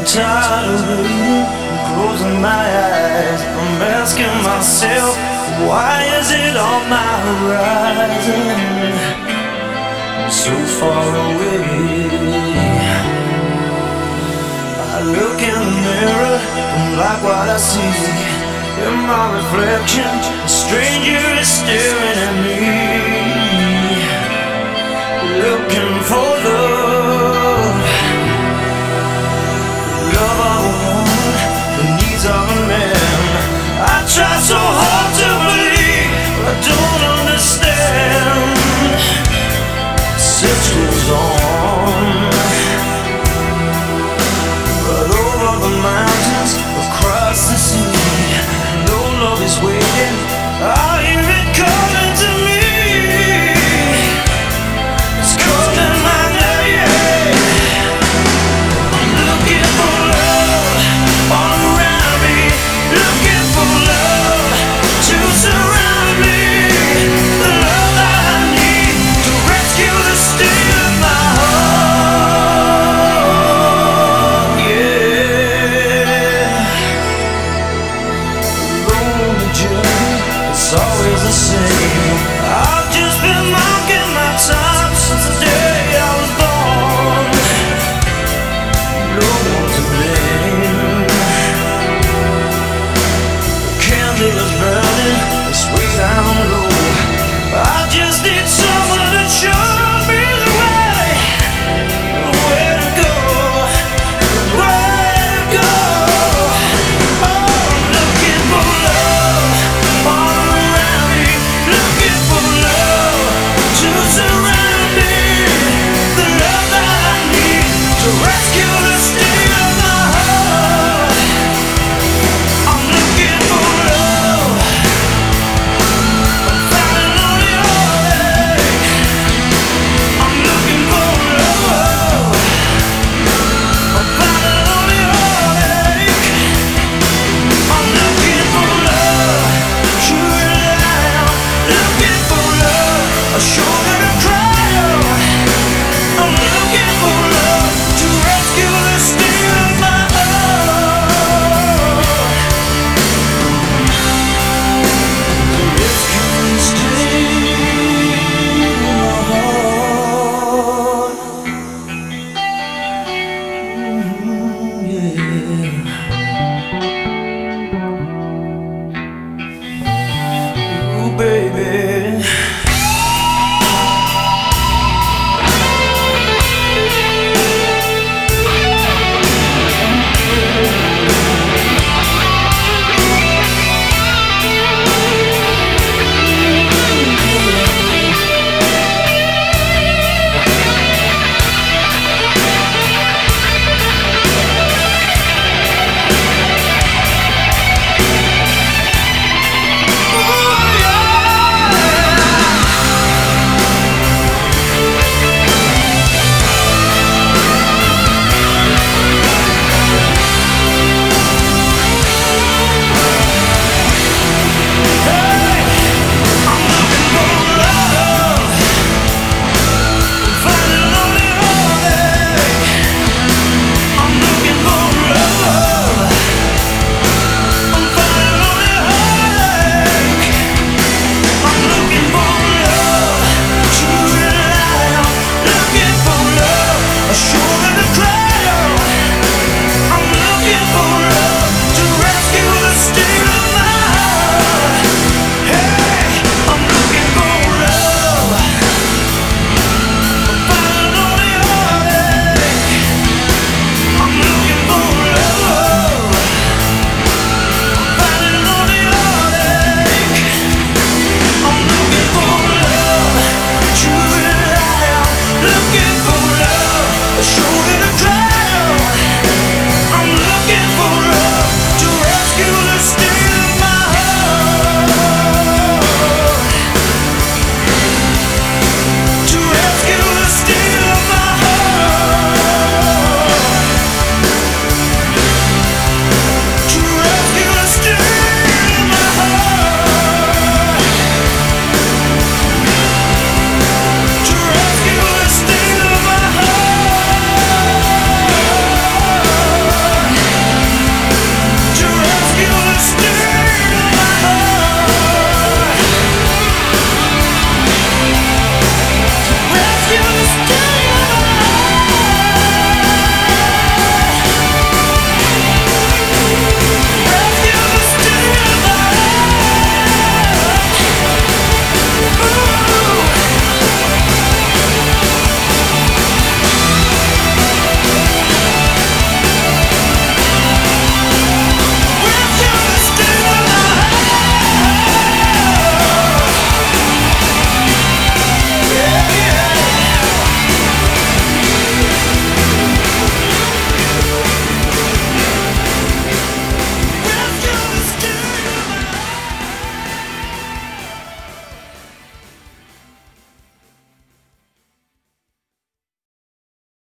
tired of waiting, closing my eyes. I'm asking myself, why is it on my horizon, so far away? I look in the mirror, don't like what I see. In my reflection, a stranger is staring at me, looking for love. Love of a woman, the needs of a man. I try so hard to believe, but I don't understand. Search goes on, but over the mountains, across the sea, no love is waiting. I hear it calling to me. It's calling my name. I'm looking for love all around me, looking for love to surround me. The love that I need to rescue the state of my heart. Yeah. Lonely journey, it's always the same. I've just been marking my time since the day I was born. No one to blame. The candle is burning, it's way down low. I just need someone to show me the way, where to go, where to go. Oh, I'm looking for love all around me, looking for love to surround me. The love that I need to rescue the state of my heart. I'm looking for love, I'm finding on your way. I'm looking for love, I'm finding on your way. I'm looking for love, to rely on, looking for love, a shoulder to cry on. I'm looking for love to rescue the state of my heart. Rescue the state of my heart. Yeah. Ooh, baby. Looking